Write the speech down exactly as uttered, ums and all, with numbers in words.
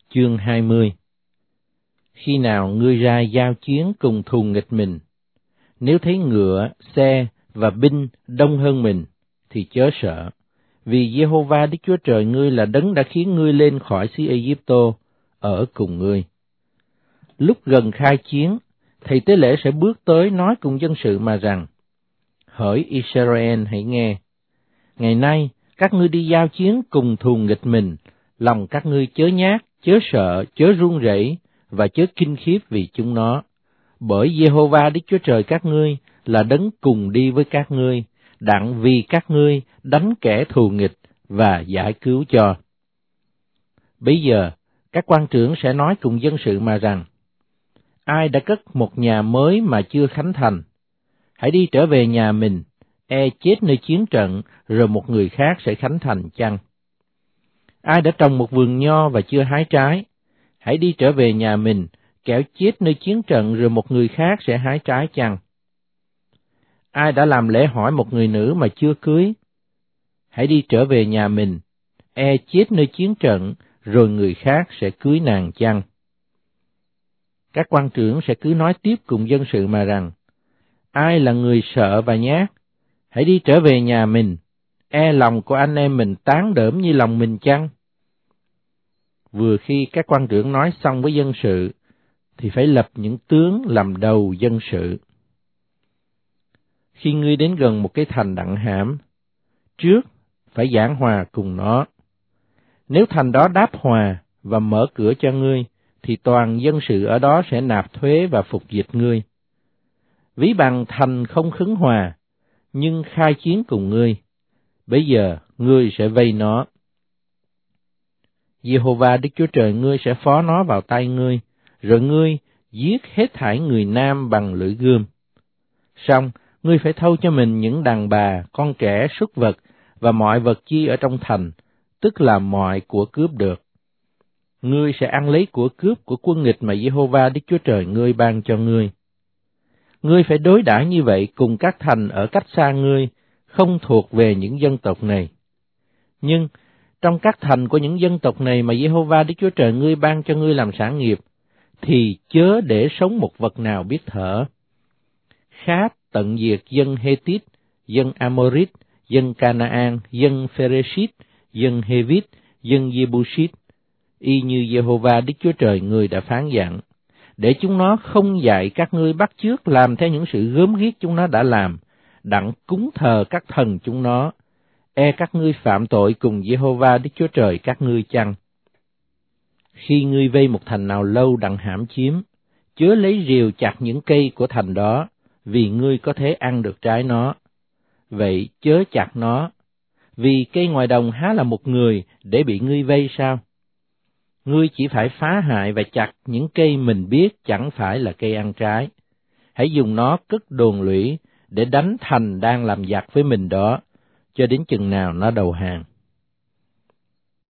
Chương hai mươi. Khi nào ngươi ra giao chiến cùng thù nghịch mình, nếu thấy ngựa, xe và binh đông hơn mình, thì chớ sợ, vì Giê-hô-va Đức Chúa Trời ngươi là đấng đã khiến ngươi lên khỏi xứ Ê-díp-tô, ở cùng ngươi. Lúc gần khai chiến, thầy tế lễ sẽ bước tới nói cùng dân sự mà rằng: Hỡi Israel, hãy nghe. Ngày nay, các ngươi đi giao chiến cùng thù nghịch mình, lòng các ngươi chớ nhát, chớ sợ, chớ run rẩy và chớ kinh khiếp vì chúng nó. Bởi Giê-hô-va Đức Chúa Trời các ngươi là đấng cùng đi với các ngươi, đặng vì các ngươi đánh kẻ thù nghịch và giải cứu cho. Bây giờ, các quan trưởng sẽ nói cùng dân sự mà rằng: Ai đã cất một nhà mới mà chưa khánh thành, hãy đi trở về nhà mình, e chết nơi chiến trận, rồi một người khác sẽ khánh thành chăng? Ai đã trồng một vườn nho và chưa hái trái, hãy đi trở về nhà mình, kẻo chết nơi chiến trận, rồi một người khác sẽ hái trái chăng? Ai đã làm lễ hỏi một người nữ mà chưa cưới, hãy đi trở về nhà mình, e chết nơi chiến trận, rồi người khác sẽ cưới nàng chăng? Các quan trưởng sẽ cứ nói tiếp cùng dân sự mà rằng: Ai là người sợ và nhát, hãy đi trở về nhà mình, e lòng của anh em mình tán đỡm như lòng mình chăng? Vừa khi các quan trưởng nói xong với dân sự, thì phải lập những tướng làm đầu dân sự. Khi ngươi đến gần một cái thành đặng hãm, trước phải giảng hòa cùng nó. Nếu thành đó đáp hòa và mở cửa cho ngươi, thì toàn dân sự ở đó sẽ nạp thuế và phục dịch ngươi. Ví bằng thành không khứng hòa, nhưng khai chiến cùng ngươi, bây giờ ngươi sẽ vây nó. Giê-hô-va Đức Chúa Trời ngươi sẽ phó nó vào tay ngươi, rồi ngươi giết hết thảy người nam bằng lưỡi gươm. Song ngươi phải thâu cho mình những đàn bà, con trẻ, súc vật và mọi vật chi ở trong thành, tức là mọi của cướp được. Ngươi sẽ ăn lấy của cướp của quân nghịch mà Giê-hô-va Đức Chúa Trời ngươi ban cho ngươi. Ngươi phải đối đãi như vậy cùng các thành ở cách xa ngươi, không thuộc về những dân tộc này. Nhưng trong các thành của những dân tộc này mà Giê-hô-va Đức Chúa Trời ngươi ban cho ngươi làm sản nghiệp, thì chớ để sống một vật nào biết thở. Khát tận diệt dân Hê-tít, dân A-mô-rít, dân Ca-na-an, dân Phê-rê-sít, dân Hê-vít, dân Giê-bu-sít, y như Giê-hô-va Đức Chúa Trời ngươi đã phán dặn, để chúng nó không dạy các ngươi bắt chước làm theo những sự gớm ghiếc chúng nó đã làm, đặng cúng thờ các thần chúng nó, e các ngươi phạm tội cùng Giê-hô-va Đức Chúa Trời các ngươi chăng? Khi ngươi vây một thành nào lâu đặng hãm chiếm, chớ lấy rìu chặt những cây của thành đó, vì ngươi có thể ăn được trái nó. Vậy chớ chặt nó, vì cây ngoài đồng há là một người để bị ngươi vây sao? Ngươi chỉ phải phá hại và chặt những cây mình biết chẳng phải là cây ăn trái. Hãy dùng nó cất đồn lũy để đánh thành đang làm giặc với mình đó, cho đến chừng nào nó đầu hàng.